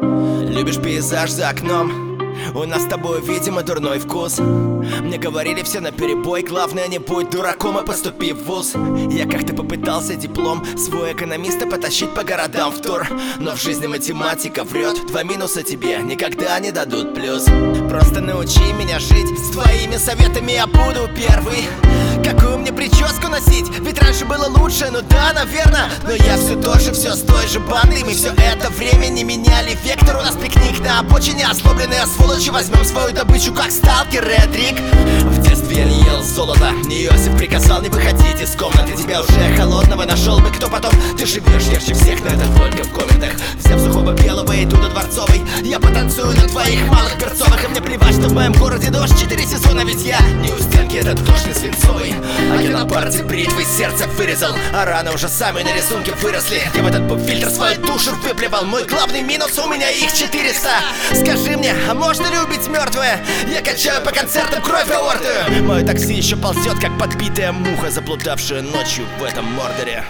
Любишь пейзаж за окном? У нас с тобой, видимо, дурной вкус. Мне говорили все наперебой, главное не будь дураком, а поступи в вуз. Я как-то попытался диплом свой экономиста потащить по городам в тур, но в жизни математика врет. 2 минуса тебе никогда не дадут плюс. Просто научи меня жить, с твоими советами я буду первый. Какую мне прическу носить? Ведь раньше было лучше, ну да, наверное. Но я все тоже, все с той же бандой. Мы все это время не меняли вектор. У нас пикник на обочине, озлобленные сволочи. Возьмем свою добычу, как сталкер Редрик. В детстве я не ел золото, не Иосиф приказал не выходить из комнаты. Тебя уже холодного нашел бы кто потом. Ты живешь ярче всех, но это только в комментах. Взяв сухого белого, иду до Дворцовой. Я потанцую на твоих малых перцовых. И мне плевать, что в моем городе дождь 4 сезона. Ведь я не у стенки, этот дождь не свинцовый. А я на парте бритвой сердце вырезал, а раны уже сами на рисунке выросли. Я в этот поп-фильтр свою душу выплевал. Мой главный минус, у меня их 400. Скажи мне, а можно любить мертвое? Я качаю по концертам кровь аорты. Мое такси еще ползет, как подбитая муха, заплутавшая ночью в этом Мордоре.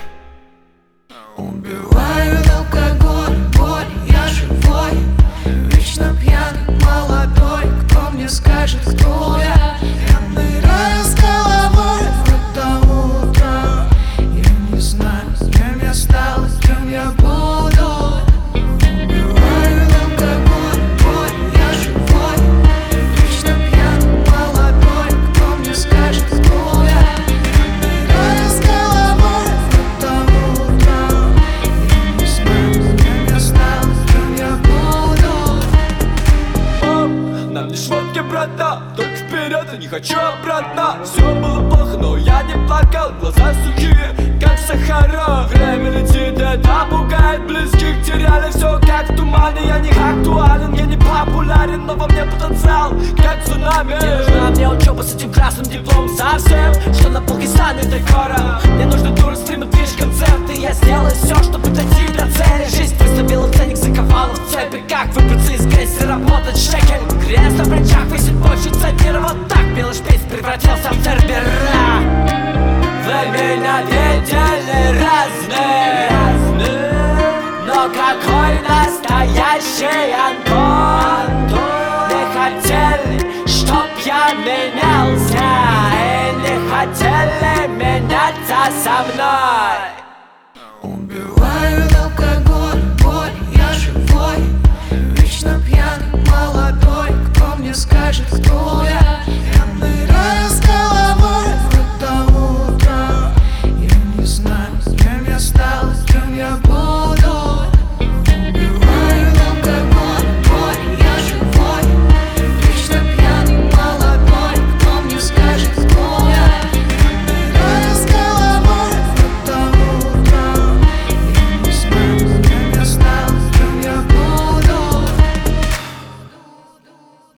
Убивает алкоголь, боль, я живой. Вечно пьяный, молодой. Кто мне скажет, кто я? Я ныряю с головой в это утро. Я не знаю, кем я стал и кем я буду. Убивает алкоголь, боль, я живой. Вечно пьяный, молодой. Кто мне скажет, кто я? Я ныряю с головой в это утро. Я не знаю, кем я стал и кем я буду. Нам не шмотки, брата, только вперед, я не хочу обратно. Все было плохо, но я не плакал, глаза сухие, как сахара. Время летит, это пугает, близких теряли все как в тумане. Я не актуален, я не популярен, но во мне потенциал, как цунами. Не нужна мне учеба с этим красным дипломом совсем, что на полке станет декора. Мне нужно тур, стримы, движ, концерты. Я сделаю все, чтобы дойти до цели. Жизнь выставила ценник, заковала в цепи. Как выбраться из грязи, работать шекель. Крест на плечах висит больше центнера. Вот так белый шпиц превратился в цербера. Вы меня видели разные, но какой настоящий Антон. Не хотели, чтоб я менялся, и не хотели меняться со мной.